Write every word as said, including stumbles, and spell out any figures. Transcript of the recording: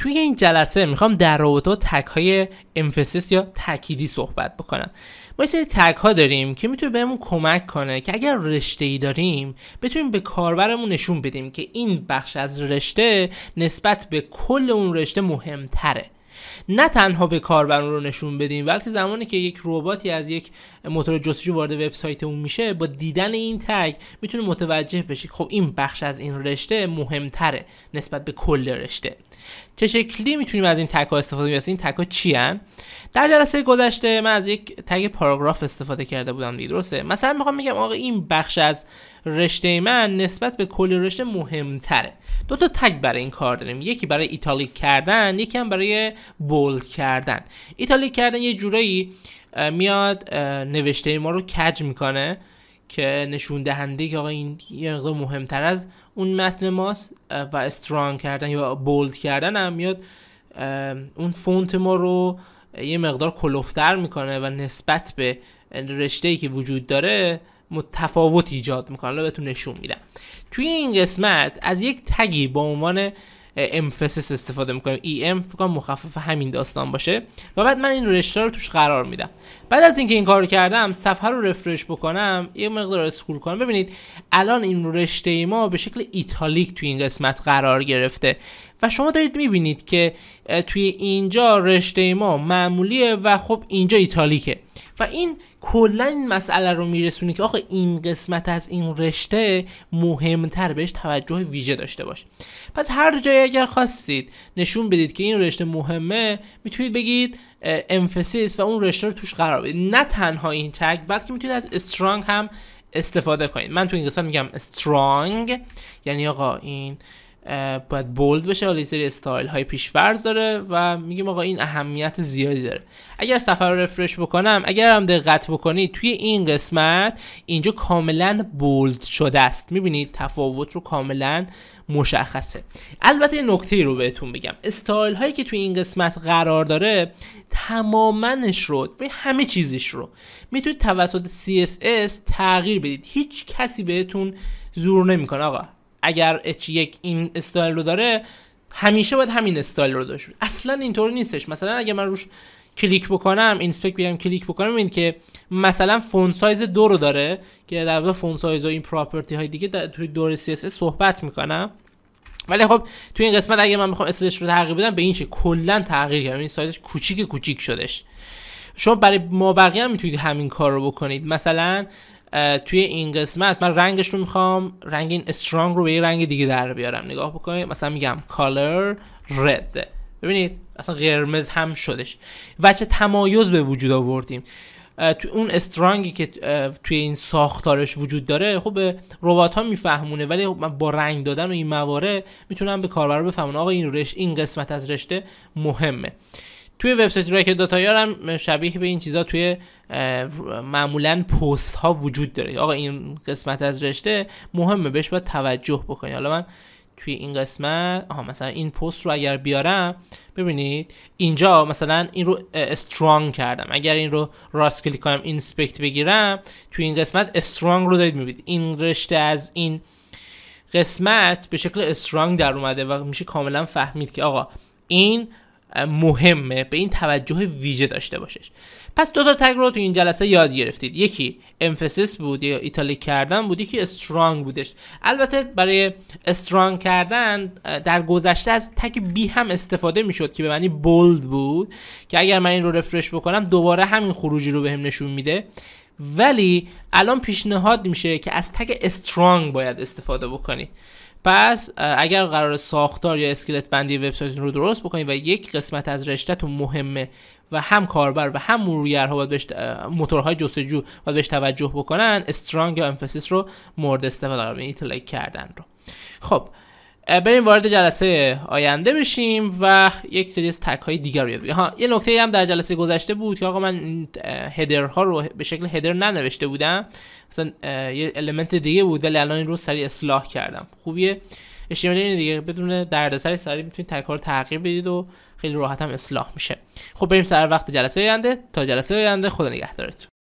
توی این جلسه میخوام در رابطه با تگ های امفسیس یا تأکیدی صحبت بکنم. ما یه سری تگ ها داریم که میتونه بهمون کمک کنه که اگر رشته‌ای داریم بتونیم به کاربرمون نشون بدیم که این بخش از رشته نسبت به کل اون رشته مهمتره. نه تنها به کاربرمون رو نشون بدیم، بلکه زمانی که یک رباتی از یک موتور جستجو وارد وبسایت اون میشه، با دیدن این تگ میتونه متوجه بشه خب این بخش از این رشته مهمتره نسبت به کل رشته. چه شکلی میتونیم از این تگ ها استفاده کنیم؟ این تگ ها چی ان؟ در جلسه گذشته من از یک تگ پاراگراف استفاده کرده بودم دیگه، درسته؟ مثلا میخوام بگم آقا این بخش از رشته من نسبت به کل رشته مهمتره. دو تا تگ برای این کار داریم، یکی برای ایتالیک کردن، یکی هم برای بولد کردن. ایتالیک کردن یه جورایی میاد نوشته ما رو کج میکنه که نشون دهنده که آقا این یه مقدار مهمتر از اون متن ماست، و استرانگ کردن یا بولد کردن هم میاد اون فونت ما رو یه مقدار کلوفتر میکنه و نسبت به رشته‌ای که وجود داره متفاوت ایجاد میکنه. الان بهتون نشون میدم. توی این قسمت از یک تگی با عنوان امفسیس استفاده میکنیم. ای ام فکر کنم مخفف همین داستان باشه و بعد من این رشته رو توش قرار میدم. بعد از اینکه این کارو کردم صفحه رو رفرش بکنم، یه مقدار اسکرول کنم، ببینید الان این رشته ما به شکل ایتالیک توی این قسمت قرار گرفته و شما دارید میبینید که توی اینجا رشته ما معمولیه و خب اینجا ایتالیکه و این کلا این مسئله رو میرسونه که آقا این قسمت از این رشته مهمتر، بهش توجه ویژه داشته باش. پس هر جایی اگر خواستید نشون بدید که این رشته مهمه، میتونید بگید امفسیس و اون رشته رو توش قرار بدید. نه تنها این تگ، بلکه میتونید از استرانگ هم استفاده کنید. من تو این قسمت میگم استرانگ، یعنی آقا این باید بولد بشه، حالا یه سری استایل های پیش‌فرض داره و میگیم آقا این اهمیت زیادی داره. اگر صفحه رو رفرش بکنم، اگر هم دقت بکنید توی این قسمت اینجا کاملا بولد شده است. میبینید تفاوت رو کاملا مشخصه. البته نکته رو بهتون بگم، استایل هایی که توی این قسمت قرار داره تمامنش رو، همه چیزش رو میتونید توسط سی اس اس تغییر بدید. هیچ کسی بهتون زور نمیکنه آقا اگر اچ یک این استایل رو داره همیشه باید همین استایل رو داشته. اصلا اینطوری نیستش. مثلا اگه من روش کلیک بکنم، اینسپکت بگم کلیک بکنم، ببینید که مثلا فونت سایز دو رو داره که در واقع فونت سایز و این پراپرتی های دیگه در توی دور سی اس اس صحبت میکنم. ولی خب توی این قسمت اگه من بخوام اسلش رو تغییر بدم، به این چه کلا تغییر کردم، این سایزش کوچیک کوچیک شدش. شما برای ما بقیه هم میتونید همین کار رو بکنید. مثلا توی این قسمت من رنگش رو میخوام رنگ این استرانگ رو به یه رنگ دیگه در بیارم. نگاه بکنید، مثلا میگم color red، ببینید اصلا قرمز هم شدش. وجه تمایز به وجود آوردیم. تو اون استرانگی که توی این ساختارش وجود داره خب به ربات ها میفهمونه، ولی با رنگ دادن و این موارد میتونم به کاربر بفهمونم آقا این رشته، این قسمت از رشته مهمه. توی وبسایت راکت داتایر هم شبیه به این چیزا توی معمولا پست ها وجود داره. آقا این قسمت از رشته مهمه، بهش باید توجه بکنید. حالا من توی این قسمت آها مثلا این پست رو اگر بیارم، ببینید اینجا مثلا این رو استرانگ کردم. اگر این رو راست کلیک کنم اینسپکت بگیرم، توی این قسمت استرانگ رو دارید میبینید. این رشته از این قسمت به شکل استرانگ در اومده و میشه کاملا فهمید که آقا این مهمه، به این توجه ویژه داشته باشش. پس دو تا تگ رو تو این جلسه یاد گرفتید. یکی امفسیس بود یا ایتالیک کردن بود، یکی استرانگ بودش. البته برای استرانگ کردن در گذشته از تگ بی هم استفاده میشد که به معنی بولد بود، که اگر من این رو رفرش بکنم دوباره همین خروجی رو بهم نشون میده. ولی الان پیشنهاد میشه که از تگ استرانگ باید استفاده بکنید. پس اگر قرار ساختار یا اسکلت بندی وبسایت رو درست بکنید و یک قسمت از رشته‌تون مهمه و هم کاربر و هم مرورگرها باید بهش، موتورهای جستجو باید بهش توجه بکنن، استرانگ یا امفسیس رو مورد استفاده قرار بدید، ایتالیک کردن رو. خب بریم وارد جلسه آینده بشیم و یک سری از تگ های دیگر رو یاد بگیریم. ها یه نکته هم در جلسه گذشته بود که آقا من هدرها رو به شکل هدر ننوشته بودم، مثلا یه المنت دیگه بود، ولی الان این رو سریع اصلاح کردم. خوبیه اشتمالی این دیگه بدون دردسر سریع میتونید تگ ها رو تغییر بدید و خیلی راحت هم اصلاح میشه. خب بریم سر وقت جلسه آینده. تا جلسه آینده خدا نگهدارتون.